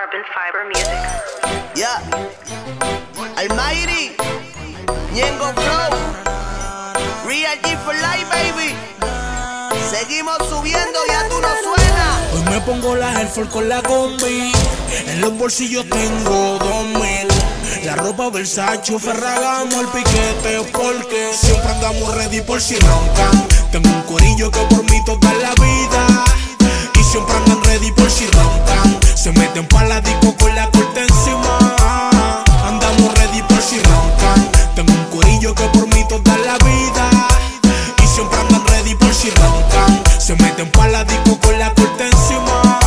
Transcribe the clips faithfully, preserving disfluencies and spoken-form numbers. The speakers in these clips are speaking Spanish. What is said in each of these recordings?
Carbon Fiber Music. Yeah. Almighty. Ñengo Flow. Real G for life, baby. Seguimos subiendo, ya tú no suenas. Hoy me pongo la Air Force con la combi. En los bolsillos tengo dos mil. La ropa Versace, Ferragamo, el piquete, porque siempre andamos ready por si roncan. Tengo un corillo que por mí toda la vida, y siempre andan ready por si roncan. Se meten pa' la disco con la corte encima. Andamos ready por si roncan. Tengo un corillo que por mí toda la vida, y siempre andan ready por si roncan. Se meten pa' la disco con la corte encima.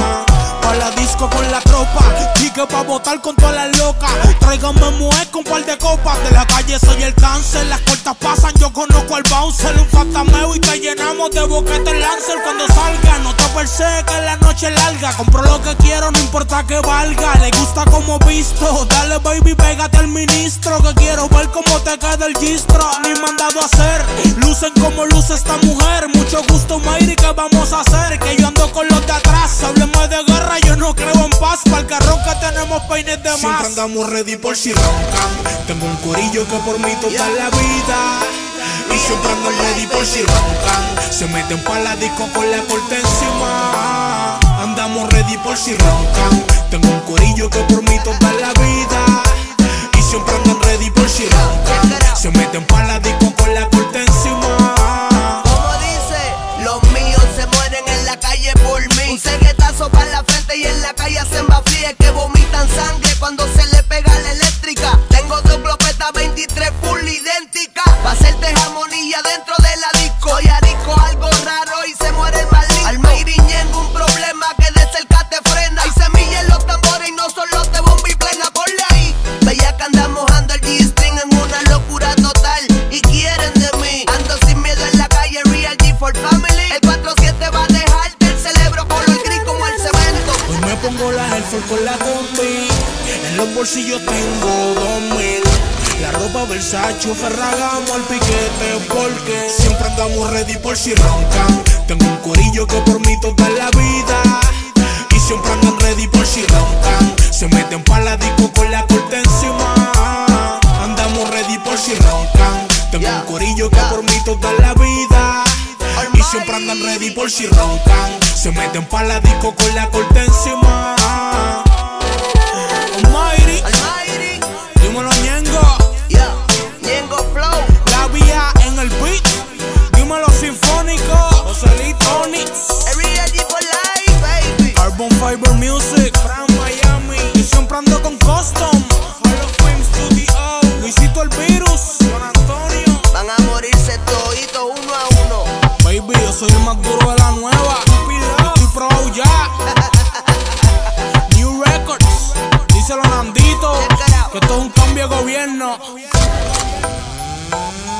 Pa' la disco con la tropa, chique pa' botar con todas las locas. Tráiganme mujer con par de copas. De la calle soy el cáncer, las cortas pasan, yo conozco al bouncer. Un fatameo y te llenamos de boquete Lancer. Cuando salga, no te persegues, que la noche es larga. Compro lo que quiero, no importa que valga. Le gusta como visto, dale baby, pégate al ministro. Que quiero ver cómo te queda el gistro. Ni mandado a hacer, lucen como luce esta mujer. Mucho gusto, Mayri, ¿qué vamos a hacer? Que yo ando con los de atrás, hábleme de guerra, yo no creo en paz. Para el carro que tenemos peines de más. Siempre andamos ready por si roncan. Tengo un corillo que por mí toda la vida, y siempre andan ready por si roncan. Se meten pa' la disco con la corte encima. Andamos ready por si roncan. Tengo un corillo que por mí toda la vida, y siempre andan ready por si roncan. Se meten pa' la disco con la corte encima. Como dice, los míos se mueren en la calle por mí. Un ceguetazo para la frente y en la calle hacen vacías que vomitan sangre cuando se le pega la eléctrica. Tengo dos glopetas veintitrés full idénticas, pa' hacerte jamonilla dentro de la disco. Soy arisco, algo raro y se muere el más listo. Almighty Ñengo, un problema que de cerca te frena. Hay semillas en los tambores y no son los de bomba y plena. Ponle ahí, veía que andan mojando el G-string en una locura total y quieren de mí. Ando sin miedo en la calle, Real G for family. El cuatro siete va a dejarte el cerebro color gris como el cemento. Hoy me pongo la Air Force con la combi. En los bolsillos tengo dos mil. La ropa Versace, Ferragamo, el piquete, porque siempre andamos ready por si roncan. Tengo un corillo que por mí toda la vida, y siempre andan ready por si roncan. Se meten pa' la disco con la corte encima. Andamos ready por si roncan. Tengo un corillo que por mí toda la vida, y siempre andan ready por si roncan. Se meten pa' la disco con la corte encima. Almighty, Almighty, dímelo Ñengo. yeah, Ñengo Flow. La vía en el beat, dímelo sinfónico. Joselito Onyx, Real G for life, baby. Carbon Fiber Music, Fran Miami. Y siempre ando con Custom, Hall of Fame Studio, Luisito el Virus, Don Antonio. Van a morirse toditos uno a uno. Baby, yo soy el más duro de la nueva. Estoy probado ya. New Records, díselo Nandito, que esto es un cambio de gobierno.